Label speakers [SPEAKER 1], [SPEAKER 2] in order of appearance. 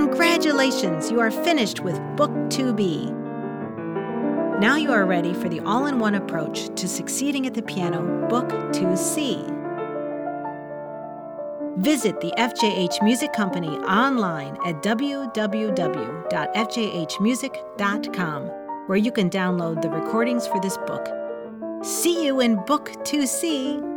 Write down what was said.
[SPEAKER 1] Congratulations, you are finished with Book 2B. Now you are ready for the all-in-one approach to succeeding at the piano, Book 2C. Visit the FJH Music Company online at www.fjhmusic.com, where you can download the recordings for this book. See you in Book 2C!